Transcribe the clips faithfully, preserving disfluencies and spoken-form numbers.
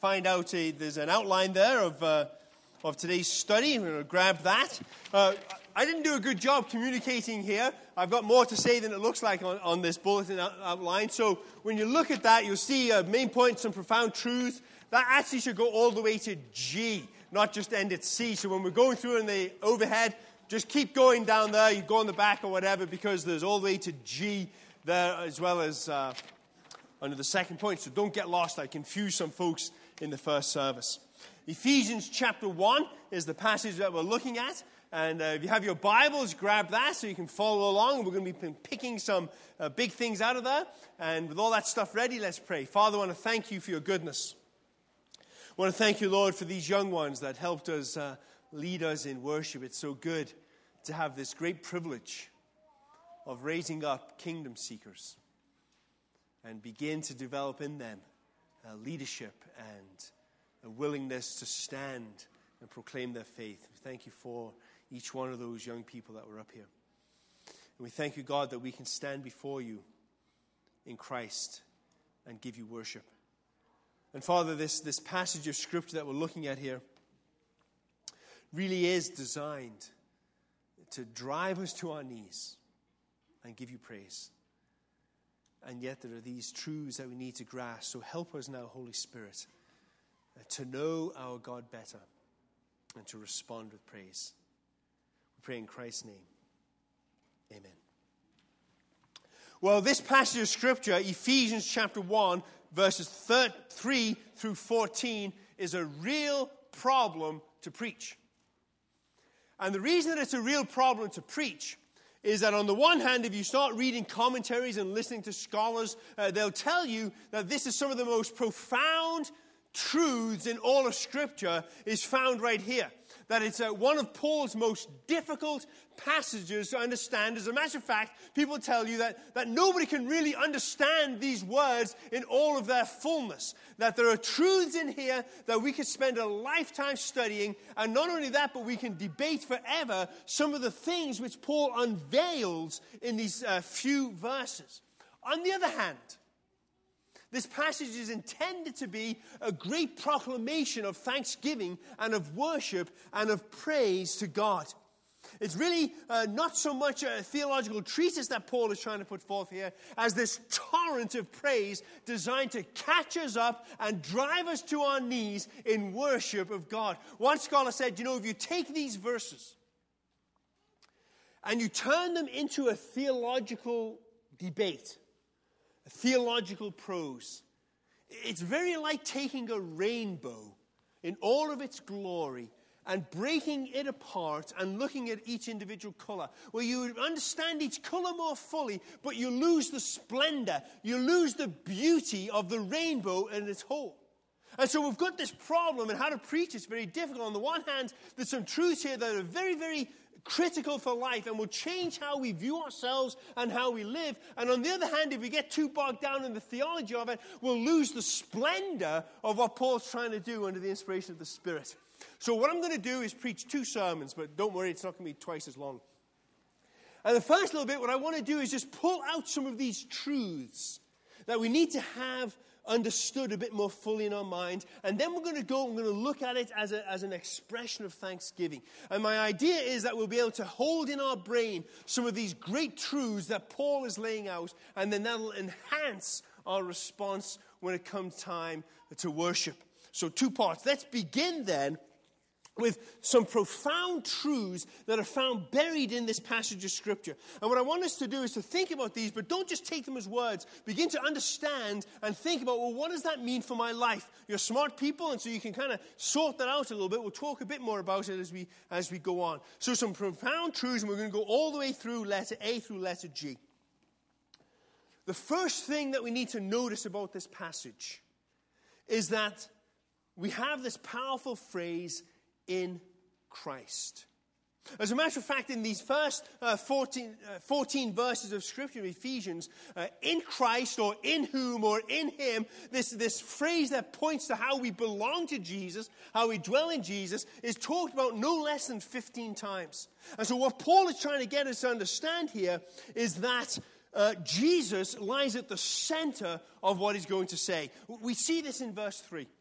find out a, there's an outline there of uh, of today's study. I'm going to grab that. Uh, I didn't do a good job communicating here. I've got more to say than it looks like on, on this bulletin out, outline. So when you look at that, you'll see uh, main points, some profound truths. That actually should go all the way to G, not just end at C. So when we're going through in the overhead, just keep going down there. You go on the back or whatever, because there's all the way to G there, as well as uh, under the second point. So don't get lost. I confused some folks in the first service. Ephesians chapter one is the passage that we're looking at. And uh, if you have your Bibles, grab that so you can follow along. We're going to be picking some uh, big things out of there. And with all that stuff ready, let's pray. Father, I want to thank you for your goodness. I want to thank you, Lord, for these young ones that helped us uh, lead us in worship. It's so good to have this great privilege of raising up kingdom seekers and begin to develop in them uh, leadership and a willingness to stand and proclaim their faith. We thank you for each one of those young people that were up here. And we thank you, God, that we can stand before you in Christ and give you worship. And Father, this, this passage of Scripture that we're looking at here really is designed to drive us to our knees and give you praise. And yet there are these truths that we need to grasp. So help us now, Holy Spirit, to know our God better and to respond with praise. We pray in Christ's name. Amen. Well, this passage of Scripture, Ephesians chapter one, verses three through fourteen, is a real problem to preach. And the reason that it's a real problem to preach is that on the one hand, if you start reading commentaries and listening to scholars, uh, they'll tell you that this is some of the most profound truths in all of Scripture is found right here. That it's uh, one of Paul's most difficult passages to understand. As a matter of fact, people tell you that, that nobody can really understand these words in all of their fullness. That there are truths in here that we could spend a lifetime studying. And not only that, but we can debate forever some of the things which Paul unveils in these uh, few verses. On the other hand, this passage is intended to be a great proclamation of thanksgiving and of worship and of praise to God. It's really uh, not so much a theological treatise that Paul is trying to put forth here as this torrent of praise designed to catch us up and drive us to our knees in worship of God. One scholar said, you know, if you take these verses and you turn them into a theological debate, theological prose, it's very like taking a rainbow in all of its glory and breaking it apart and looking at each individual color, where you understand each color more fully, but you lose the splendor, you lose the beauty of the rainbow in its whole. And so we've got this problem, and how to preach it's very difficult. On the one hand, there's some truths here that are very, very critical for life and will change how we view ourselves and how we live. And on the other hand, if we get too bogged down in the theology of it, we'll lose the splendor of what Paul's trying to do under the inspiration of the Spirit. So what I'm going to do is preach two sermons, but don't worry, it's not going to be twice as long. And the first little bit, what I want to do is just pull out some of these truths that we need to have understood a bit more fully in our mind. And then we're going to go and we're going to look at it as, a, as an expression of thanksgiving. And my idea is that we'll be able to hold in our brain some of these great truths that Paul is laying out, and then that'll enhance our response when it comes time to worship. So two parts. Let's begin then with some profound truths that are found buried in this passage of Scripture. And what I want us to do is to think about these, but don't just take them as words. Begin to understand and think about, well, what does that mean for my life? You're smart people, and so you can kind of sort that out a little bit. We'll talk a bit more about it as we as we go on. So some profound truths, and we're going to go all the way through letter A through letter G. The first thing that we need to notice about this passage is that we have this powerful phrase, in Christ. As a matter of fact, in these first uh, fourteen, uh, fourteen verses of Scripture, Ephesians, uh, in Christ or in whom or in him, this, this phrase that points to how we belong to Jesus, how we dwell in Jesus, is talked about no less than fifteen times. And so what Paul is trying to get us to understand here is that uh, Jesus lies at the center of what he's going to say. We see this in verse three.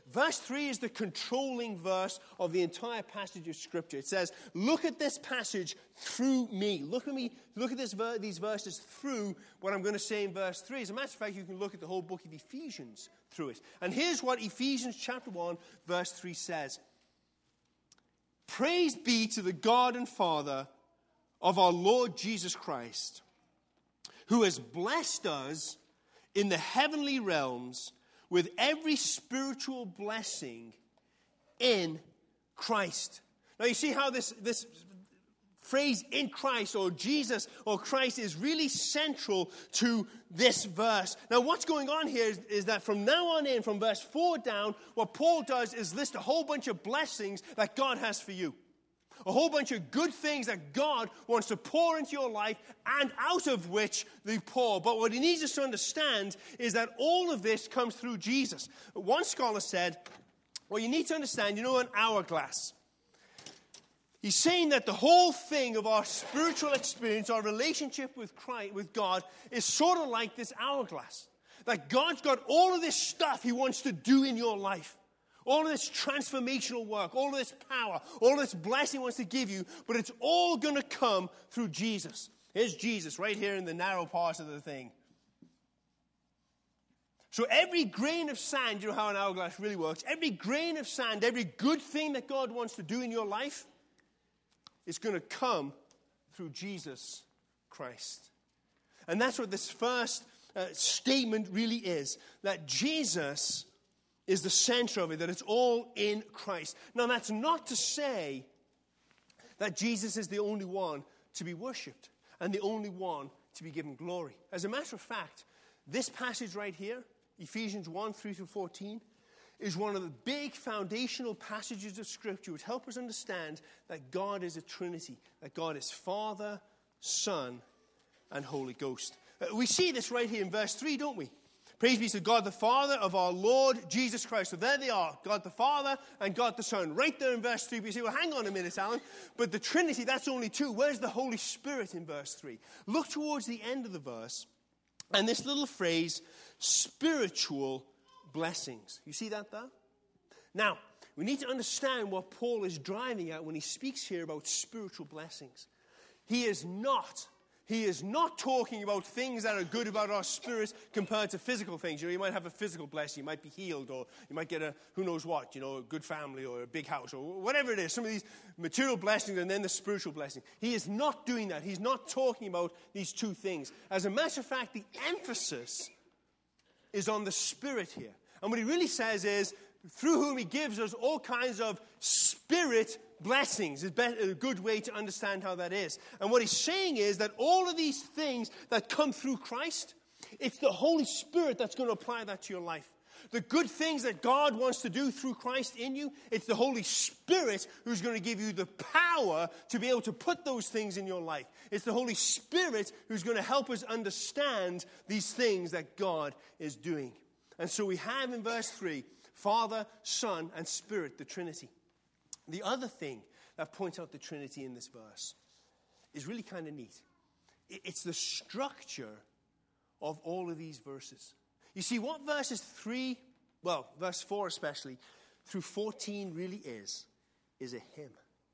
verse three is the controlling verse of the entire passage of Scripture. It says, look at this passage through me. Look at me. Look at this ver- these verses through what I'm going to say in verse three. As a matter of fact, you can look at the whole book of Ephesians through it. And here's what Ephesians chapter one, verse three says. Praise be to the God and Father of our Lord Jesus Christ, who has blessed us in the heavenly realms with every spiritual blessing in Christ. Now you see how this, this phrase in Christ or Jesus or Christ is really central to this verse. Now what's going on here is, is that from now on in, from verse four down, what Paul does is list a whole bunch of blessings that God has for you. A whole bunch of good things that God wants to pour into your life and out of which they pour. But what he needs us to understand is that all of this comes through Jesus. One scholar said, well, you need to understand, you know, an hourglass. He's saying that the whole thing of our spiritual experience, our relationship with Christ, with God, is sort of like this hourglass. That God's got all of this stuff he wants to do in your life. All of this transformational work, all of this power, all of this blessing he wants to give you, but it's all going to come through Jesus. Here's Jesus right here in the narrow part of the thing. So every grain of sand, you know how an hourglass really works, every grain of sand, every good thing that God wants to do in your life is going to come through Jesus Christ. And that's what this first uh, statement really is, that Jesus is the center of it, that it's all in Christ. Now, that's not to say that Jesus is the only one to be worshipped and the only one to be given glory. As a matter of fact, this passage right here, Ephesians one, three through fourteen, is one of the big foundational passages of Scripture which help us understand that God is a Trinity, that God is Father, Son, and Holy Ghost. Uh, we see this right here in verse three, don't we? Praise be to God the Father of our Lord Jesus Christ. So there they are, God the Father and God the Son. Right there in verse three. But you say, well, hang on a minute, Alan. But the Trinity, that's only two. Where's the Holy Spirit in verse three? Look towards the end of the verse. And this little phrase, spiritual blessings. You see that there? Now, we need to understand what Paul is driving at when he speaks here about spiritual blessings. He is not He is not talking about things that are good about our spirits compared to physical things. You know, you might have a physical blessing. You might be healed, or you might get a who knows what, you know, a good family or a big house or whatever it is. Some of these material blessings and then the spiritual blessing. He is not doing that. He's not talking about these two things. As a matter of fact, the emphasis is on the Spirit here. And what he really says is, through whom he gives us all kinds of spirit blessings. Is a good way to understand how that is. And what he's saying is that all of these things that come through Christ, it's the Holy Spirit that's going to apply that to your life. The good things that God wants to do through Christ in you, it's the Holy Spirit who's going to give you the power to be able to put those things in your life. It's the Holy Spirit who's going to help us understand these things that God is doing. And so we have in verse three, Father, Son, and Spirit, the Trinity. The other thing that points out the Trinity in this verse is really kind of neat. It's the structure of all of these verses. You see, what verses three, well, verse four especially, through fourteen really is, is a hymn.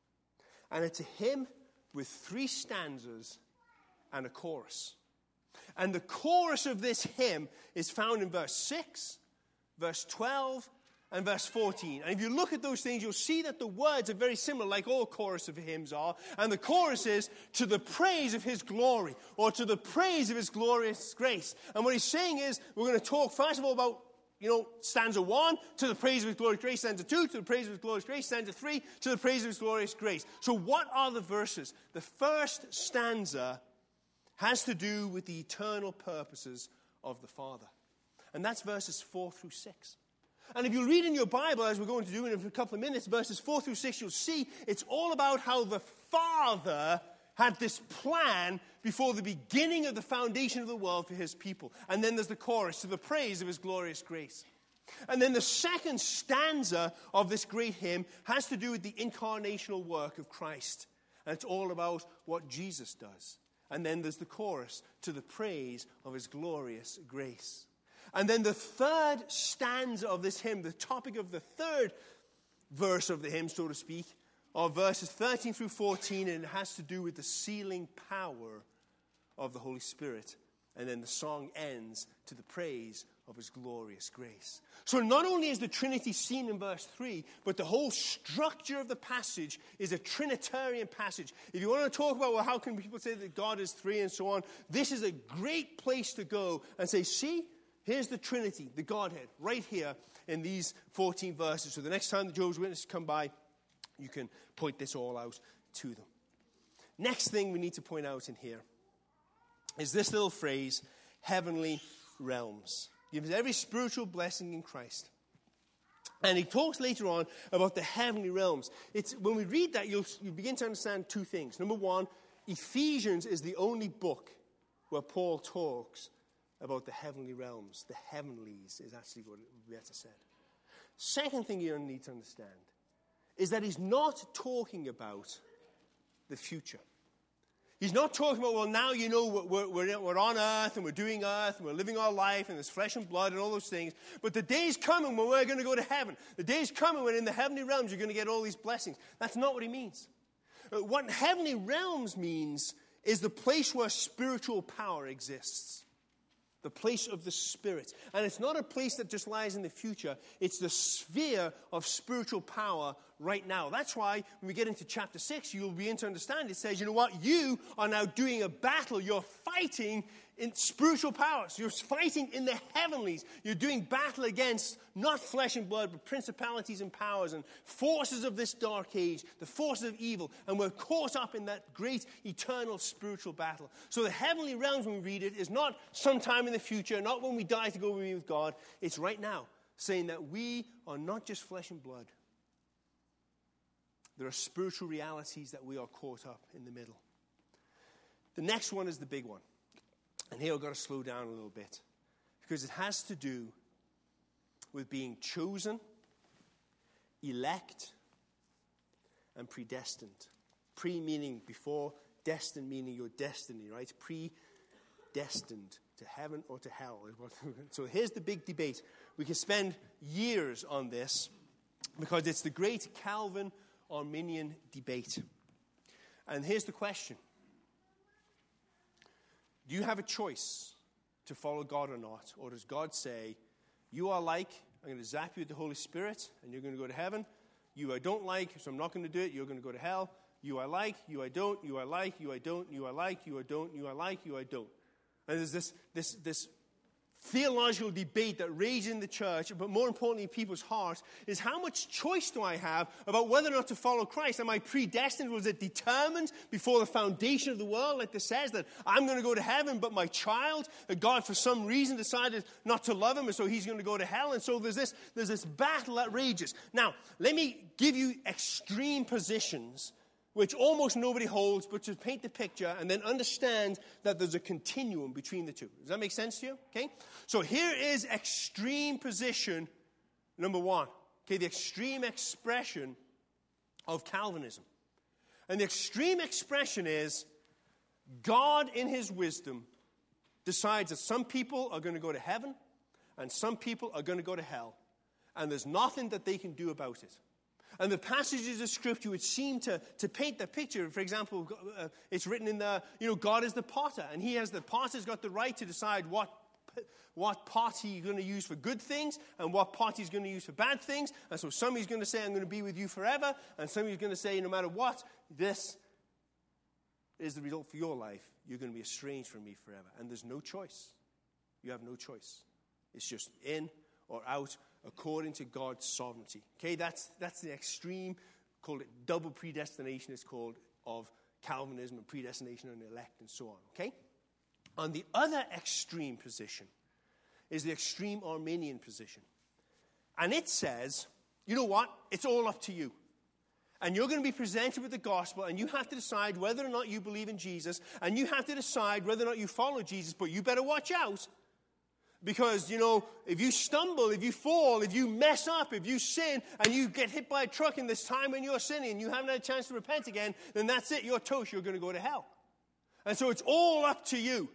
And it's a hymn with three stanzas and a chorus. And the chorus of this hymn is found in verse six, verse twelve, and verse fourteen. And if you look at those things, you'll see that the words are very similar, like all chorus of hymns are. And the chorus is, to the praise of his glory, or to the praise of his glorious grace. And what he's saying is, we're going to talk first of all about, you know, stanza one, to the praise of his glorious grace, stanza two, to the praise of his glorious grace, stanza three, to the praise of his glorious grace. So what are the verses? The first stanza has to do with the eternal purposes of the Father. And that's verses four through six. And if you read in your Bible, as we're going to do in a couple of minutes, verses four through six, you'll see it's all about how the Father had this plan before the beginning of the foundation of the world for his people. And then there's the chorus, to the praise of his glorious grace. And then the second stanza of this great hymn has to do with the incarnational work of Christ. And it's all about what Jesus does. And then there's the chorus, to the praise of his glorious grace. And then the third stanza of this hymn, the topic of the third verse of the hymn, so to speak, are verses thirteen through fourteen, and it has to do with the sealing power of the Holy Spirit. And then the song ends to the praise of his glorious grace. So not only is the Trinity seen in verse three, but the whole structure of the passage is a Trinitarian passage. If you want to talk about, well, how can people say that God is three and so on, this is a great place to go and say, see, here's the Trinity, the Godhead, right here in these fourteen verses. So the next time the Jehovah's Witnesses come by, you can point this all out to them. Next thing we need to point out in here is this little phrase, heavenly realms. Gives every spiritual blessing in Christ. And he talks later on about the heavenly realms. It's, when we read that, you'll, you begin to understand two things. Number one, Ephesians is the only book where Paul talks about the heavenly realms. The heavenlies is actually what it would be better said. Second thing you need to understand is that he's not talking about the future. He's not talking about, well, now you know we're, we're, we're on earth and we're doing earth and we're living our life and there's flesh and blood and all those things. But the day's coming when we're going to go to heaven. The day's coming when in the heavenly realms you're going to get all these blessings. That's not what he means. Uh, what heavenly realms means is the place where spiritual power exists. The place of the Spirit. And it's not a place that just lies in the future. It's the sphere of spiritual power right now. That's why when we get into chapter six, you'll begin to understand. It says, you know what? You are now doing a battle. You're fighting in spiritual powers. You're fighting in the heavenlies. You're doing battle against not flesh and blood, but principalities and powers and forces of this dark age, the forces of evil. And we're caught up in that great eternal spiritual battle. So the heavenly realms, when we read it, is not sometime in the future, not when we die to go be with God. It's right now, saying that we are not just flesh and blood. There are spiritual realities that we are caught up in the middle. The next one is the big one. And here I've got to slow down a little bit. Because it has to do with being chosen, elect, and predestined. Pre meaning before, destined meaning your destiny, right? Predestined to heaven or to hell. So here's the big debate. We can spend years on this because it's the great Calvin Arminian debate. And here's the question. Do you have a choice to follow God or not? Or does God say, you are like, I'm going to zap you with the Holy Spirit, and you're going to go to heaven. You I don't like, so I'm not going to do it. You're going to go to hell. You I like, you I don't, you I like, you I don't, you I like, you I don't, you I like, you I don't. And there's this, this, this theological debate that rages in the church, but more importantly in people's hearts, is how much choice do I have about whether or not to follow Christ? Am I predestined? Was it determined before the foundation of the world? Like this says that I'm going to go to heaven, but my child, that God for some reason decided not to love him, and so he's going to go to hell. And so there's this, there's this battle that rages. Now, let me give you extreme positions which almost nobody holds, but to paint the picture and then understand that there's a continuum between the two. Does that make sense to you? Okay? So here is extreme position number one. Okay, the extreme expression of Calvinism. And the extreme expression is God in his wisdom decides that some people are going to go to heaven and some people are going to go to hell. And there's nothing that they can do about it. And the passages of Scripture would seem to, to paint the picture. For example, uh, it's written in the, you know, God is the potter. And he has, the potter's got the right to decide what, what pot he's going to use for good things and what pot he's going to use for bad things. And so somebody's going to say, I'm going to be with you forever. And somebody's going to say, no matter what, this is the result for your life. You're going to be estranged from me forever. And there's no choice. You have no choice. It's just in or out according to God's sovereignty. Okay, that's that's the extreme, called it double predestination, it's called, of Calvinism and predestination and elect and so on. Okay? On the other extreme position is the extreme Arminian position. And it says, you know what? It's all up to you. And you're going to be presented with the gospel, and you have to decide whether or not you believe in Jesus, and you have to decide whether or not you follow Jesus, but you better watch out. Because, you know, if you stumble, if you fall, if you mess up, if you sin, and you get hit by a truck in this time when you're sinning, and you haven't had a chance to repent again, then that's it, you're toast, you're going to go to hell. And so it's all up to you.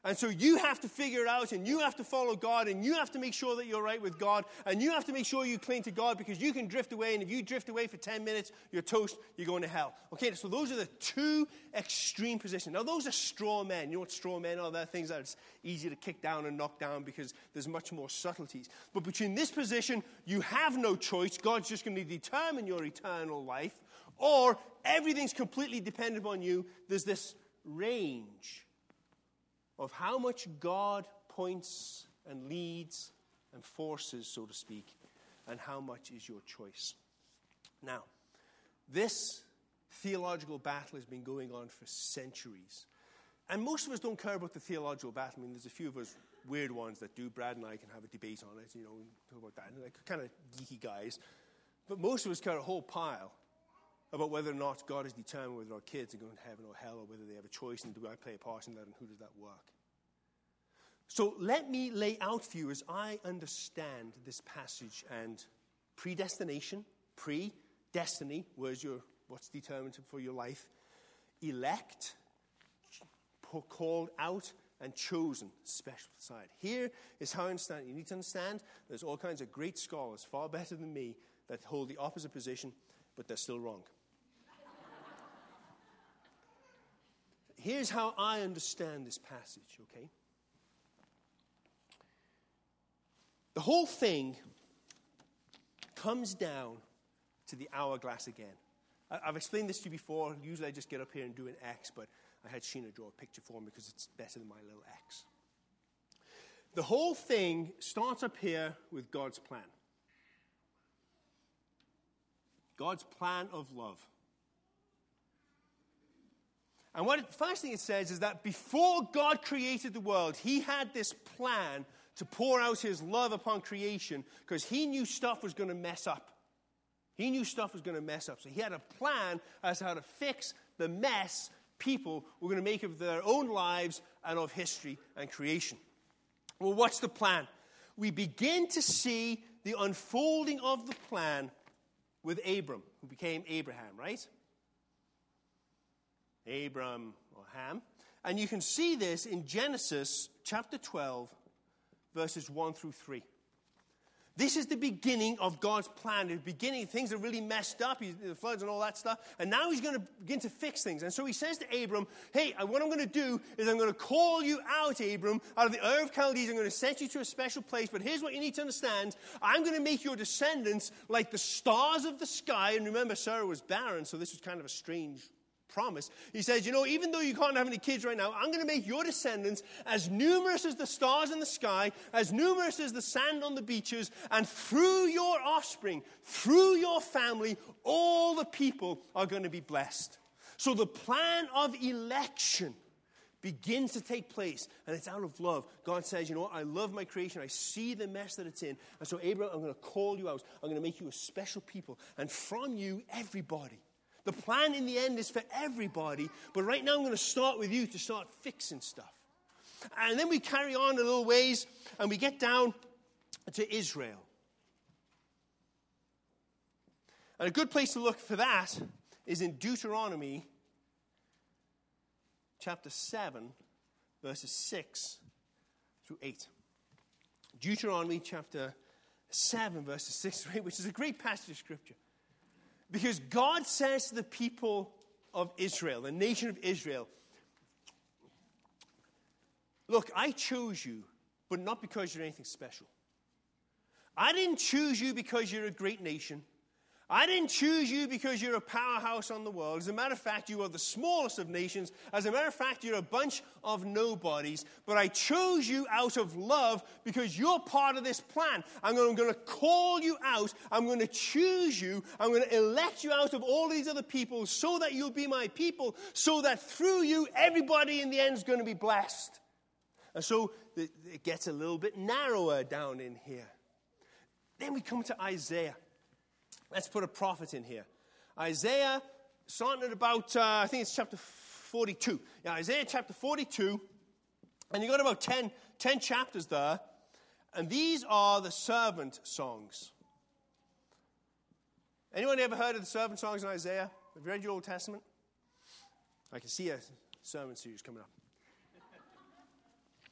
And so you have to figure it out, and you have to follow God, and you have to make sure that you're right with God, and you have to make sure you cling to God, because you can drift away, and if you drift away for ten minutes, you're toast, you're going to hell. Okay, so those are the two extreme positions. Now, those are straw men. You know what straw men are? They're things that it's easy to kick down and knock down because there's much more subtleties. But between this position, you have no choice. God's just going to determine your eternal life, or everything's completely dependent on you. There's this range of how much God points and leads and forces, so to speak, and how much is your choice. Now, this theological battle has been going on for centuries. And most of us don't care about the theological battle. I mean, there's a few of us weird ones that do. Brad and I can have a debate on it, you know, talk about that. Like kind of geeky guys. But most of us care a whole pile about whether or not God has determined whether our kids are going to heaven or hell, or whether they have a choice, and do I play a part in that, and who does that work? So let me lay out for you as I understand this passage and predestination, pre-destiny, where's your, what's determined for your life, elect, called out, and chosen, special side. Here is how I understand it. You need to understand there's all kinds of great scholars, far better than me, that hold the opposite position, but they're still wrong. Here's how I understand this passage, okay? The whole thing comes down to the hourglass again. I've explained this to you before. Usually I just get up here and do an X, but I had Sheena draw a picture for me because it's better than my little X. The whole thing starts up here with God's plan. God's plan of love. And what it, first thing it says is that before God created the world, he had this plan to pour out his love upon creation because he knew stuff was going to mess up. He knew stuff was going to mess up. So he had a plan as to how to fix the mess people were going to make of their own lives and of history and creation. Well, what's the plan? We begin to see the unfolding of the plan with Abram, who became Abraham, right? Abram or Ham. And you can see this in Genesis chapter twelve, verses one through three. This is the beginning of God's plan. The beginning, things are really messed up, he's, the floods and all that stuff. And now he's going to begin to fix things. And so he says to Abram, hey, what I'm going to do is I'm going to call you out, Abram, out of the Ur of Chaldees. I'm going to send you to a special place. But here's what you need to understand. I'm going to make your descendants like the stars of the sky. And remember, Sarah was barren, so this was kind of a strange promise. He says, you know, even though you can't have any kids right now, I'm going to make your descendants as numerous as the stars in the sky, as numerous as the sand on the beaches, and through your offspring, through your family, all the people are going to be blessed. So the plan of election begins to take place, and it's out of love. God says, you know what, I love my creation. I see the mess that it's in. And so, Abraham, I'm going to call you out. I'm going to make you a special people. And from you, everybody. The plan in the end is for everybody, but right now I'm going to start with you to start fixing stuff. And then we carry on a little ways, and we get down to Israel. And a good place to look for that is in Deuteronomy chapter seven, verses six through eight. Deuteronomy chapter seven, verses six through eight, which is a great passage of Scripture. Because God says to the people of Israel, the nation of Israel, look, I chose you, but not because you're anything special. I didn't choose you because you're a great nation. I didn't choose you because you're a powerhouse on the world. As a matter of fact, you are the smallest of nations. As a matter of fact, you're a bunch of nobodies. But I chose you out of love because you're part of this plan. I'm going, I'm going to call you out. I'm going to choose you. I'm going to elect you out of all these other people so that you'll be my people, so that through you, everybody in the end is going to be blessed. And so it gets a little bit narrower down in here. Then we come to Isaiah. Let's put a prophet in here. Isaiah, starting at about, uh, I think it's chapter forty-two. Yeah, Isaiah chapter forty-two. And you've got about ten, ten chapters there. And these are the servant songs. Anyone ever heard of the servant songs in Isaiah? Have you read your Old Testament? I can see a sermon series coming up.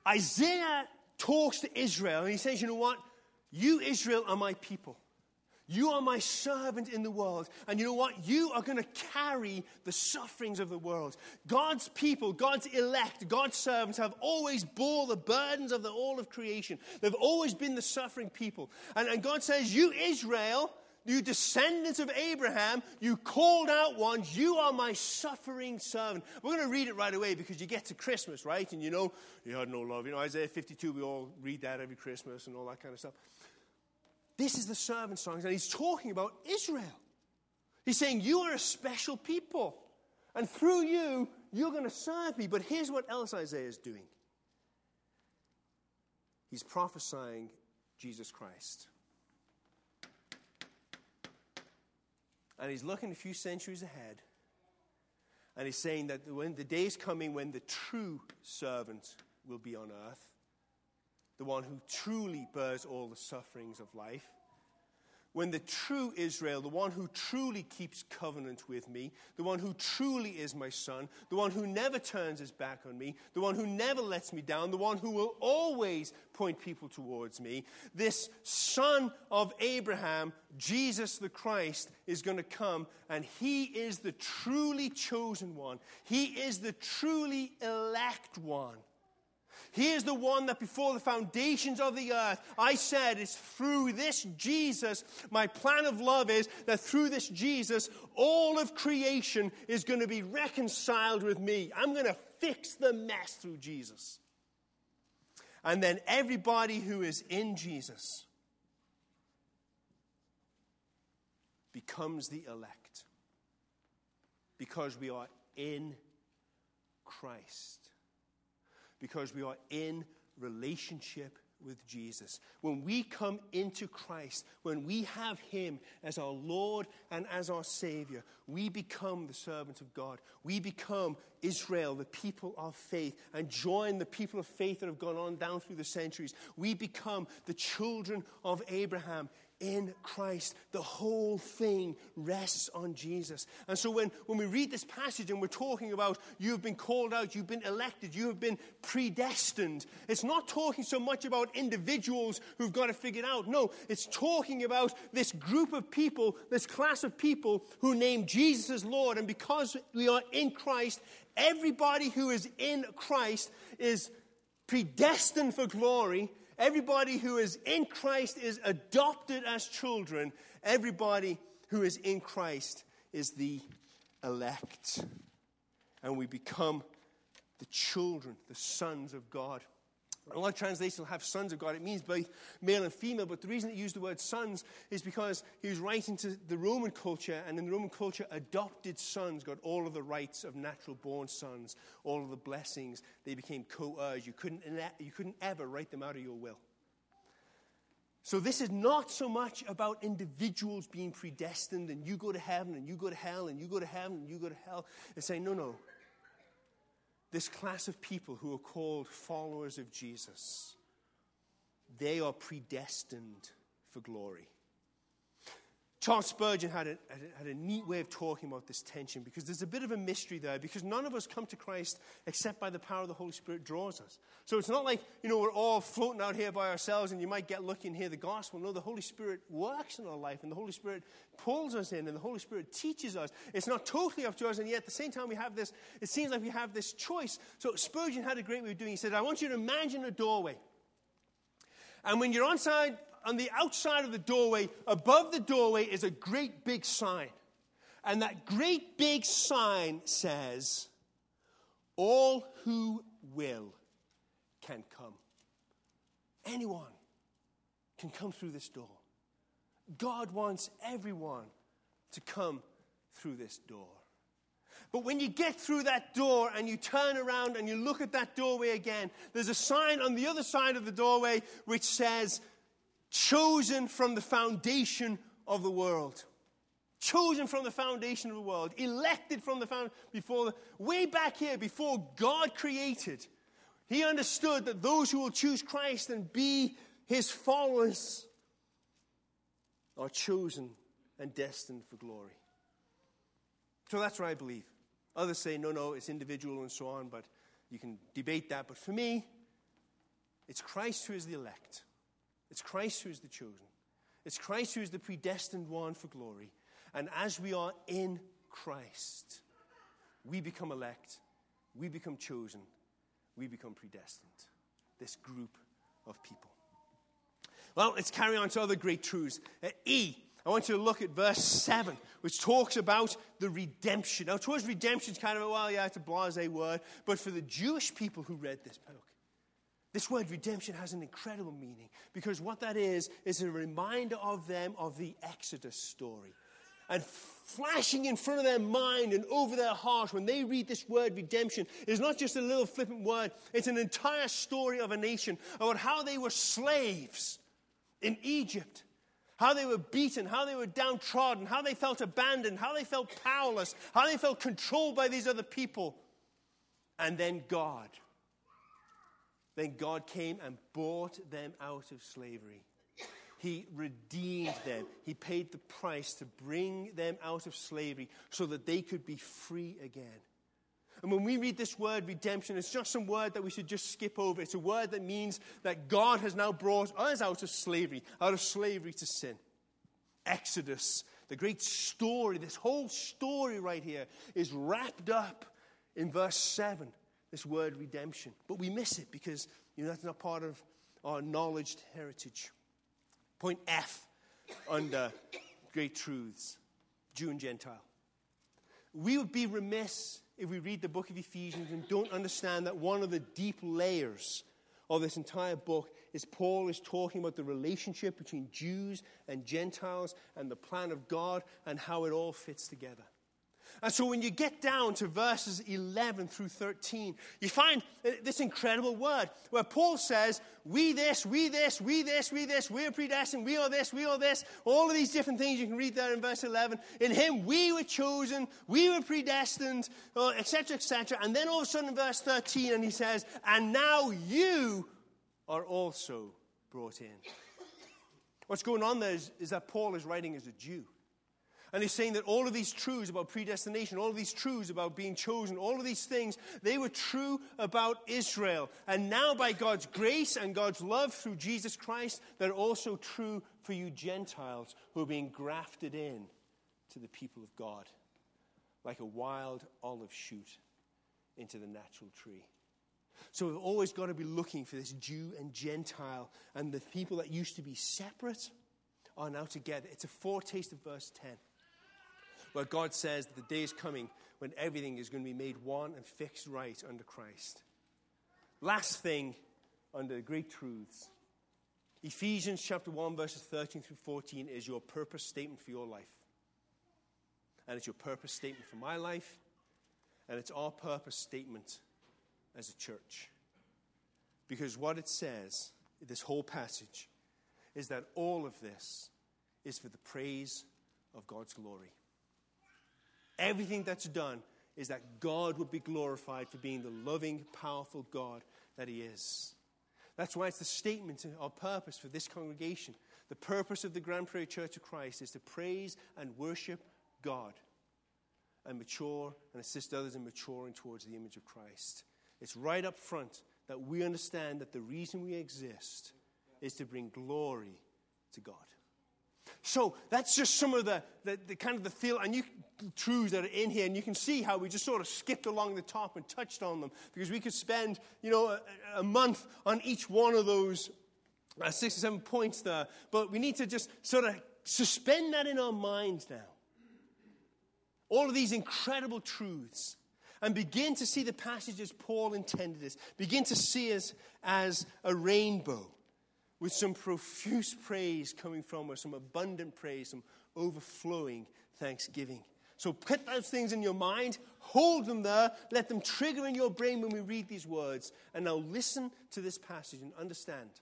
Isaiah talks to Israel, and he says, you know what? You, Israel, are my people. You are my servant in the world. And you know what? You are going to carry the sufferings of the world. God's people, God's elect, God's servants have always bore the burdens of the all of creation. They've always been the suffering people. And, and God says, you, Israel, you descendants of Abraham, you called out ones, you are my suffering servant. We're going to read it right away because you get to Christmas, right? And you know, you had no love. You know, Isaiah fifty-two, we all read that every Christmas and all that kind of stuff. This is the servant songs, and he's talking about Israel. He's saying, you are a special people, and through you, you're going to serve me. But here's what else Isaiah is doing. He's prophesying Jesus Christ. And he's looking a few centuries ahead, and he's saying that when the day is coming when the true servant will be on earth, the one who truly bears all the sufferings of life. When the true Israel, the one who truly keeps covenant with me, the one who truly is my son, the one who never turns his back on me, the one who never lets me down, the one who will always point people towards me, this son of Abraham, Jesus the Christ, is going to come, and he is the truly chosen one. He is the truly elect one. He is the one that before the foundations of the earth, I said it's through this Jesus, my plan of love is that through this Jesus, all of creation is going to be reconciled with me. I'm going to fix the mess through Jesus. And then everybody who is in Jesus becomes the elect because we are in Christ. Because we are in relationship with Jesus. When we come into Christ, when we have him as our Lord and as our Savior, we become the servants of God. We become Israel, the people of faith, and join the people of faith that have gone on down through the centuries. We become the children of Abraham in Christ. The whole thing rests on Jesus. And so when, when we read this passage and we're talking about you've been called out, you've been elected, you have been predestined, it's not talking so much about individuals who've got to figure it out. No, it's talking about this group of people, this class of people who name Jesus as Lord. And because we are in Christ, everybody who is in Christ is predestined for glory. Everybody who is in Christ is adopted as children. Everybody who is in Christ is the elect. And we become the children, the sons of God. A lot of translations will have sons of God. It means both male and female, but the reason it used the word sons is because he was writing to the Roman culture, and in the Roman culture, adopted sons got all of the rights of natural-born sons, all of the blessings. They became co-heirs. You couldn't, you couldn't ever write them out of your will. So this is not so much about individuals being predestined, and you go to heaven, and you go to hell, and you go to heaven, and you go to hell. It's saying, no, no. This class of people who are called followers of Jesus, they are predestined for glory. Charles Spurgeon had a, had a neat way of talking about this tension, because there's a bit of a mystery there, because none of us come to Christ except by the power of the Holy Spirit draws us. So it's not like, you know, we're all floating out here by ourselves and you might get lucky and hear the gospel. No, the Holy Spirit works in our life, and the Holy Spirit pulls us in, and the Holy Spirit teaches us. It's not totally up to us, and yet at the same time we have this, it seems like we have this choice. So Spurgeon had a great way of doing it. He said, I want you to imagine a doorway. And when you're outside, on the outside of the doorway, above the doorway is a great big sign. And that great big sign says, all who will can come. Anyone can come through this door. God wants everyone to come through this door. But when you get through that door and you turn around and you look at that doorway again, there's a sign on the other side of the doorway which says, chosen from the foundation of the world. Chosen from the foundation of the world. Elected from the foundation, before the, way back here, before God created. He understood that those who will choose Christ and be his followers are chosen and destined for glory. So that's what I believe. Others say, no, no, it's individual and so on, but you can debate that. But for me, It's Christ who is the elect. It's Christ who is the chosen. It's Christ who is the predestined one for glory. And as we are in Christ, we become elect, we become chosen, we become predestined. This group of people. Well, let's carry on to other great truths. Uh, E, I want you to look at verse seven, which talks about the redemption. Now, towards redemption is kind of a, well, yeah, it's a blasé word, but for the Jewish people who read this book, this word redemption has an incredible meaning, because what that is, is a reminder of them of the Exodus story. And flashing in front of their mind and over their heart when they read this word redemption is not just a little flippant word. It's an entire story of a nation about how they were slaves in Egypt, how they were beaten, how they were downtrodden, how they felt abandoned, how they felt powerless, how they felt controlled by these other people. And then God. Then God came and bought them out of slavery. He redeemed them. He paid the price to bring them out of slavery so that they could be free again. And when we read this word redemption, it's just some word that we should just skip over. It's a word that means that God has now brought us out of slavery, out of slavery to sin. Exodus, the great story, this whole story right here is wrapped up in verse seven. This word redemption. But we miss it because, you know, that's not part of our knowledged heritage. Point F under great truths. Jew and Gentile. We would be remiss if we read the book of Ephesians and don't understand that one of the deep layers of this entire book is Paul is talking about the relationship between Jews and Gentiles and the plan of God and how it all fits together. And so when you get down to verses eleven through thirteen, you find this incredible word where Paul says, we this, we this, we this, we this, we're predestined, we are this, we are this. All of these different things you can read there in verse eleven. In him we were chosen, we were predestined, et cetera, et cetera. And then all of a sudden in verse thirteen, and he says, and now you are also brought in. What's going on there is, is that Paul is writing as a Jew. And he's saying that all of these truths about predestination, all of these truths about being chosen, all of these things, they were true about Israel. And now by God's grace and God's love through Jesus Christ, they're also true for you Gentiles who are being grafted in to the people of God. Like a wild olive shoot into the natural tree. So we've always got to be looking for this Jew and Gentile. And the people that used to be separate are now together. It's a foretaste of verse ten. Where God says that the day is coming when everything is going to be made one and fixed right under Christ. Last thing under the great truths. Ephesians chapter one, verses thirteen through fourteen is your purpose statement for your life. And it's your purpose statement for my life. And it's our purpose statement as a church. Because what it says, this whole passage, is that all of this is for the praise of God's glory. Everything that's done is that God would be glorified for being the loving, powerful God that he is. That's why it's the statement of our purpose for this congregation. The purpose of the Grand Prairie Church of Christ is to praise and worship God and mature and assist others in maturing towards the image of Christ. It's right up front that we understand that the reason we exist is to bring glory to God. So that's just some of the, the, the kind of the feel and you truths that are in here, and you can see how we just sort of skipped along the top and touched on them because we could spend, you know, a, a month on each one of those uh, six or seven points there. But we need to just sort of suspend that in our minds now. All of these incredible truths, and begin to see the passage as Paul intended us. Begin to see us as a rainbow with some profuse praise coming from us, some abundant praise, some overflowing thanksgiving. So put those things in your mind, hold them there, let them trigger in your brain when we read these words, and now listen to this passage and understand.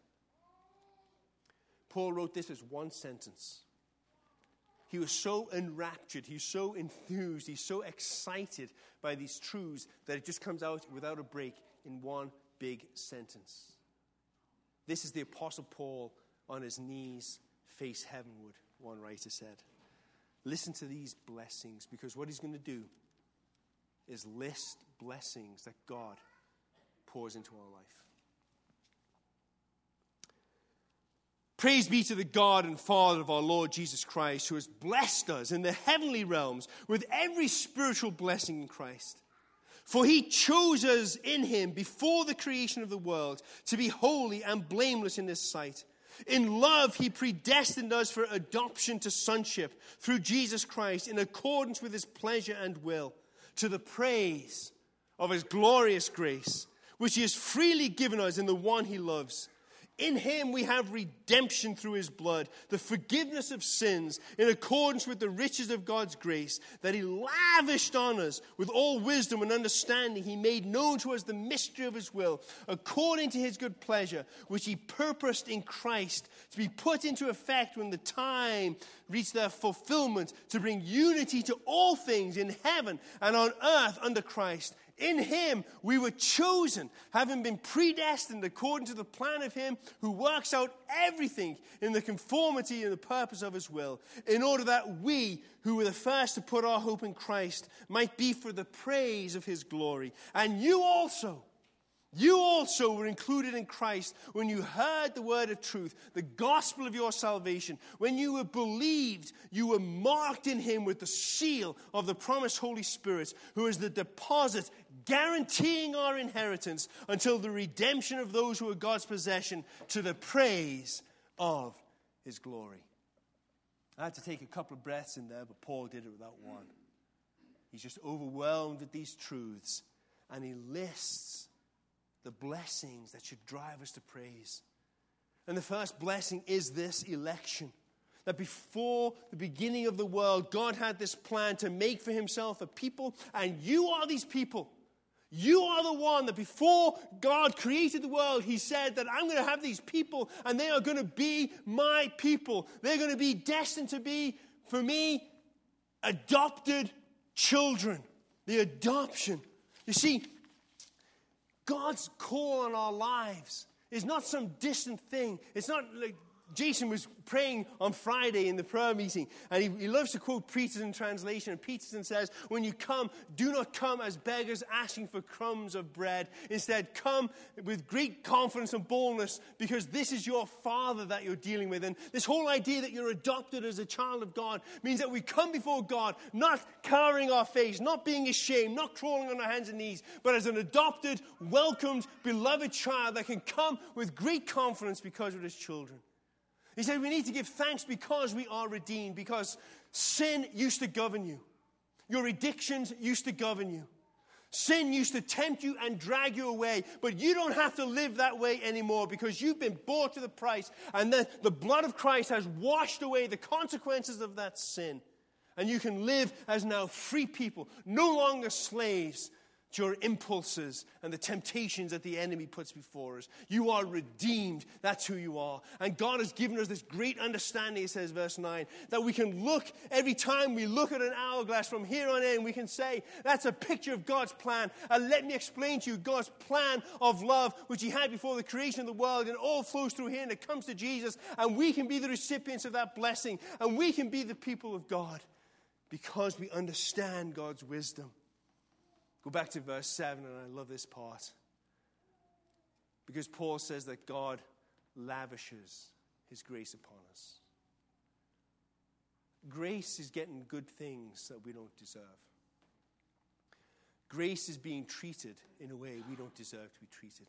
Paul wrote this as one sentence. He was so enraptured, he's so enthused, he's so excited by these truths that it just comes out without a break in one big sentence. This is the Apostle Paul on his knees, face heavenward, one writer said. Listen to these blessings, because what he's going to do is list blessings that God pours into our life. Praise be to the God and Father of our Lord Jesus Christ, who has blessed us in the heavenly realms with every spiritual blessing in Christ. For he chose us in him before the creation of the world to be holy and blameless in his sight. In love, he predestined us for adoption to sonship through Jesus Christ in accordance with his pleasure and will, to the praise of his glorious grace, which he has freely given us in the one he loves. In him we have redemption through his blood, the forgiveness of sins, in accordance with the riches of God's grace, that he lavished on us with all wisdom and understanding. He made known to us the mystery of his will, according to his good pleasure, which he purposed in Christ to be put into effect when the time reached their fulfillment, to bring unity to all things in heaven and on earth under Christ. In him we were chosen, having been predestined according to the plan of him who works out everything in the conformity and the purpose of his will, in order that we, who were the first to put our hope in Christ, might be for the praise of his glory. And you also, you also were included in Christ when you heard the word of truth, the gospel of your salvation. When you were believed, you were marked in him with the seal of the promised Holy Spirit, who is the deposit guaranteeing our inheritance until the redemption of those who are God's possession, to the praise of his glory. I had to take a couple of breaths in there, but Paul did it without one. He's just overwhelmed with these truths, and he lists the blessings that should drive us to praise. And the first blessing is this election. That before the beginning of the world, God had this plan to make for himself a people, and you are these people. You are the one that before God created the world, he said that I'm going to have these people, and they are going to be my people. They're going to be destined to be, for me, adopted children. The adoption. You see, God's call on our lives is not some distant thing. It's not like Jason was praying on Friday in the prayer meeting, and he, he loves to quote Peterson translation. And Peterson says, when you come, do not come as beggars asking for crumbs of bread. Instead, come with great confidence and boldness, because this is your Father that you're dealing with. And this whole idea that you're adopted as a child of God means that we come before God, not cowering our face, not being ashamed, not crawling on our hands and knees, but as an adopted, welcomed, beloved child that can come with great confidence because we're his children. He said we need to give thanks because we are redeemed, because sin used to govern you. Your addictions used to govern you. Sin used to tempt you and drag you away, but you don't have to live that way anymore because you've been bought to the price, and then the blood of Christ has washed away the consequences of that sin. And you can live as now free people, no longer slaves to your impulses and the temptations that the enemy puts before us. You are redeemed. That's who you are. And God has given us this great understanding, it says, verse nine, that we can look, every time we look at an hourglass from here on in, we can say, that's a picture of God's plan. And let me explain to you God's plan of love, which he had before the creation of the world, and it all flows through here, and it comes to Jesus, and we can be the recipients of that blessing, and we can be the people of God because we understand God's wisdom. Go back to verse seven, and I love this part. Because Paul says that God lavishes his grace upon us. Grace is getting good things that we don't deserve. Grace is being treated in a way we don't deserve to be treated.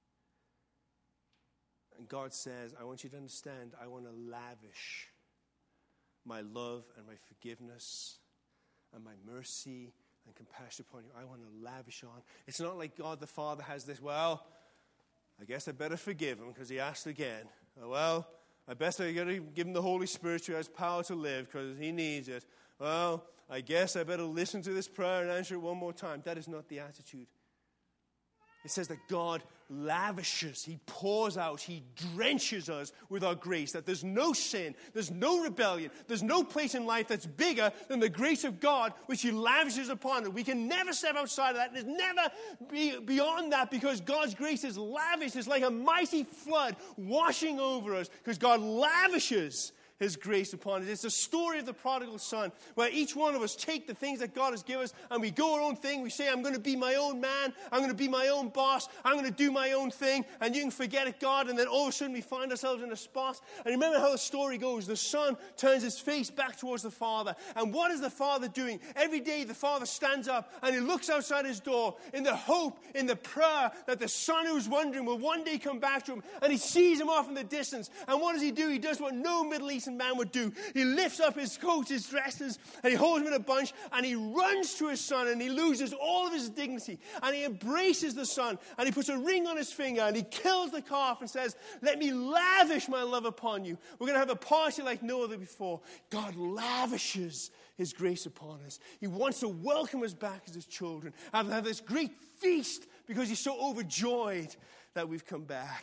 And God says, I want you to understand, I want to lavish my love and my forgiveness and my mercy and compassion upon you. I want to lavish on. It's not like God the Father has this, well, I guess I better forgive him because he asked again. Oh, well, I best I got to give him the Holy Spirit who has power to live because he needs it. Well, I guess I better listen to this prayer and answer it one more time. That is not the attitude. It says that God lavishes, he pours out, he drenches us with our grace, that there's no sin, there's no rebellion, there's no place in life that's bigger than the grace of God, which he lavishes upon us. We can never step outside of that. There's never be beyond that, because God's grace is lavish. It's like a mighty flood washing over us, because God lavishes his grace upon us. It's the story of the prodigal son, where each one of us take the things that God has given us and we go our own thing. We say, I'm going to be my own man. I'm going to be my own boss. I'm going to do my own thing. And you can forget it, God. And then all of a sudden we find ourselves in a spot. And remember how the story goes. The son turns his face back towards the father. And what is the father doing? Every day the father stands up and he looks outside his door in the hope, in the prayer that the son who's wondering will one day come back to him. And he sees him off in the distance. And what does he do? He does what no Middle Eastern man would do. He lifts up his coat, his dresses, and he holds him in a bunch, and he runs to his son, and he loses all of his dignity. And he embraces the son, and he puts a ring on his finger, and he kills the calf and says, let me lavish my love upon you. We're going to have a party like no other before. God lavishes his grace upon us. He wants to welcome us back as his children and have this great feast because he's so overjoyed that we've come back.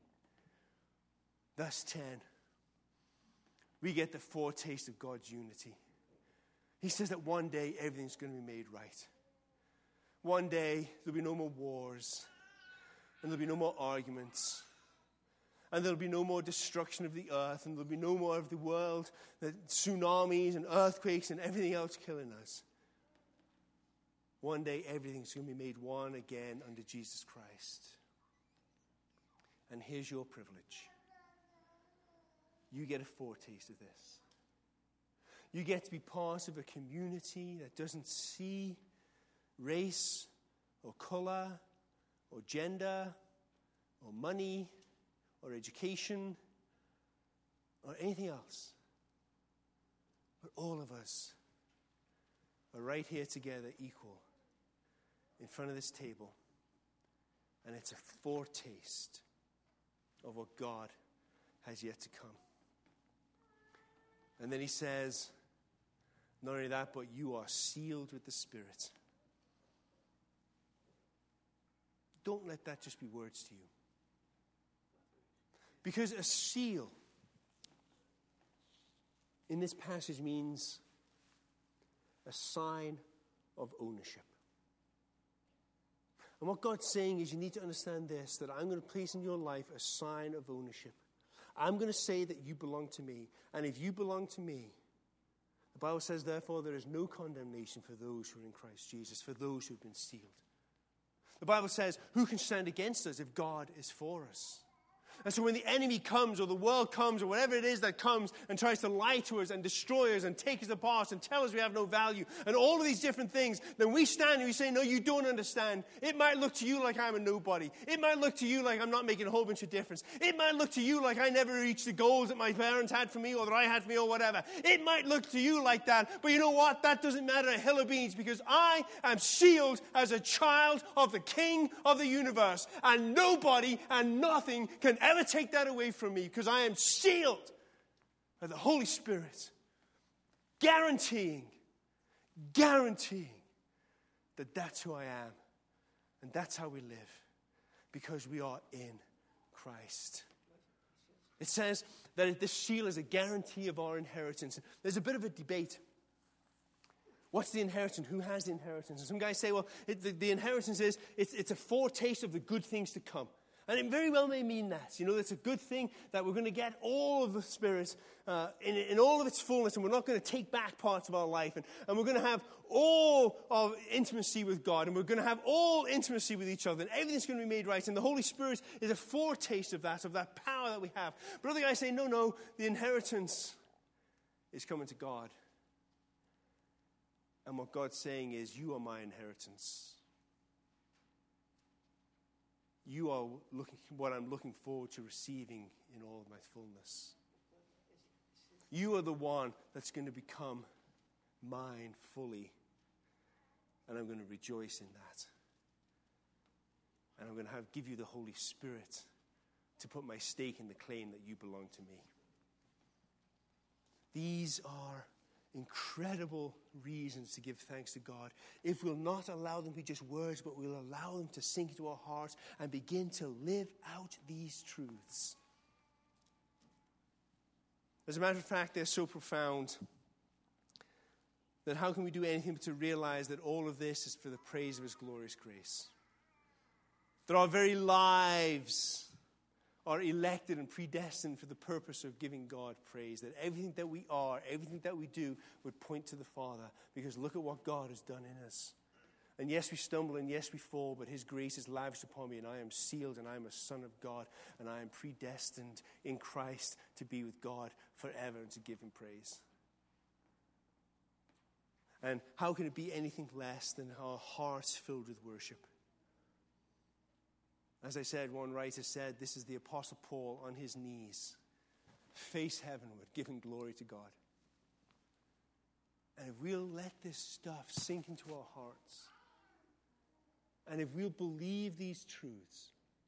Thus ten. We get the foretaste of God's unity. He says that one day everything's going to be made right. One day there'll be no more wars, and there'll be no more arguments, and there'll be no more destruction of the earth, and there'll be no more of the world, the tsunamis and earthquakes and everything else killing us. One day everything's going to be made one again under Jesus Christ. And here's your privilege. You get a foretaste of this. You get to be part of a community that doesn't see race or color or gender or money or education or anything else. But all of us are right here together equal in front of this table. And it's a foretaste of what God has yet to come. And then he says, not only that, but you are sealed with the Spirit. Don't let that just be words to you. Because a seal in this passage means a sign of ownership. And what God's saying is you need to understand this, that I'm going to place in your life a sign of ownership. I'm going to say that you belong to me. And if you belong to me, the Bible says, therefore, there is no condemnation for those who are in Christ Jesus, for those who have been sealed. The Bible says, who can stand against us if God is for us? And so when the enemy comes, or the world comes, or whatever it is that comes and tries to lie to us and destroy us and take us apart and tell us we have no value and all of these different things, then we stand and we say, no, you don't understand. It might look to you like I'm a nobody. It might look to you like I'm not making a whole bunch of difference. It might look to you like I never reached the goals that my parents had for me or that I had for me or whatever. It might look to you like that, but you know what? That doesn't matter a hill of beans, because I am sealed as a child of the King of the universe, and nobody and nothing can ever Never take that away from me, because I am sealed by the Holy Spirit, guaranteeing, guaranteeing that that's who I am, and that's how we live, because we are in Christ. It says that this seal is a guarantee of our inheritance. There's a bit of a debate. What's the inheritance? Who has the inheritance? And some guys say, well, it, the, the inheritance is it's, it's a foretaste of the good things to come. And it very well may mean that. You know, it's a good thing that we're going to get all of the Spirit uh, in, in all of its fullness, and we're not going to take back parts of our life. And, and we're going to have all of intimacy with God, and we're going to have all intimacy with each other, and everything's going to be made right. And the Holy Spirit is a foretaste of that, of that power that we have. But other guys say, no, no, the inheritance is coming to God. And what God's saying is, you are my inheritance. You are looking what I'm looking forward to receiving in all of my fullness. You are the one that's going to become mine fully. And I'm going to rejoice in that. And I'm going to have give you the Holy Spirit to put my stake in the claim that you belong to me. These are incredible reasons to give thanks to God. If we'll not allow them to be just words, but we'll allow them to sink into our hearts and begin to live out these truths. As a matter of fact, they're so profound that how can we do anything but to realize that all of this is for the praise of His glorious grace? That our very lives are elected and predestined for the purpose of giving God praise. That everything that we are, everything that we do would point to the Father. Because look at what God has done in us. And yes, we stumble and yes, we fall, but his grace is lavished upon me, and I am sealed, and I am a son of God, and I am predestined in Christ to be with God forever and to give him praise. And how can it be anything less than our hearts filled with worship? As I said, one writer said, this is the Apostle Paul on his knees, face heavenward, giving glory to God. And if we'll let this stuff sink into our hearts, and if we'll believe these truths,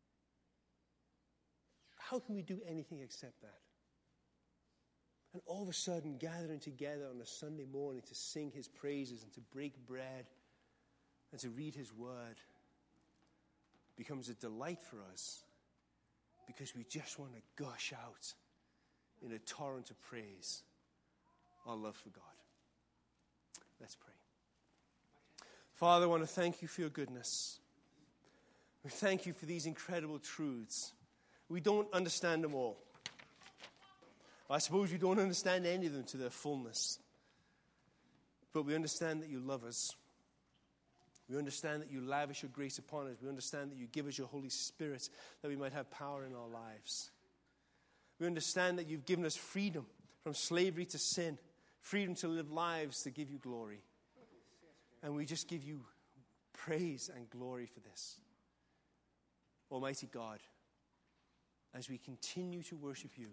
how can we do anything except that? And all of a sudden, gathering together on a Sunday morning to sing his praises and to break bread and to read his word becomes a delight for us, because we just want to gush out in a torrent of praise our love for God. Let's pray. Father, I want to thank you for your goodness. We thank you for these incredible truths. We don't understand them all. I suppose we don't understand any of them to their fullness. But we understand that you love us. We understand that you lavish your grace upon us. We understand that you give us your Holy Spirit that we might have power in our lives. We understand that you've given us freedom from slavery to sin, freedom to live lives to give you glory. And we just give you praise and glory for this. Almighty God, as we continue to worship you,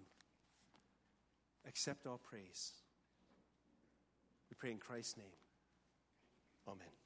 accept our praise. We pray in Christ's name. Amen.